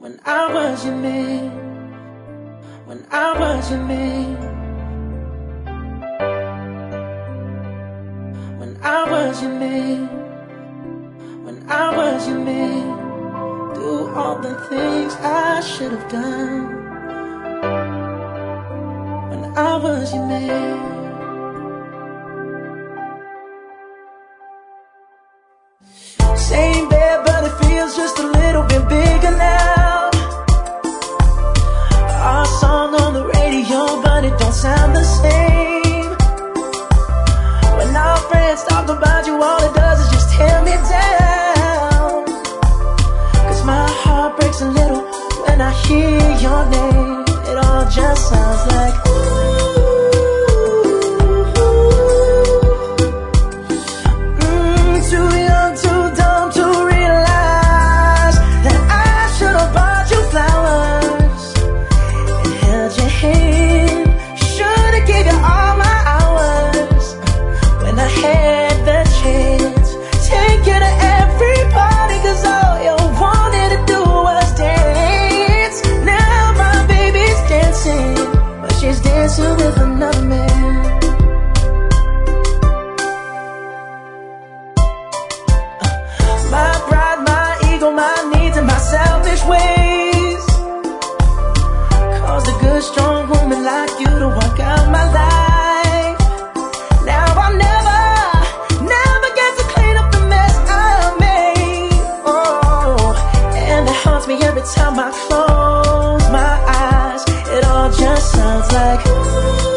When I was your man, when I was your man, when I was your man, when I was your man, do all the things I should have done. When I was your man. Same bed, but it feels just a little bit bigger now. Our song on the radio, but it don't sound the same. When our friends talk about you, all it does is just tear me down. Cause my heart breaks a little when I hear your name. It all just sounds like with another man. My pride, my ego, my needs, and my selfish ways caused a good, strong woman like you to walk out my life. Now I'll never get to clean up the mess I made. Oh, and it haunts me every time I close my eyes. It all just sounds like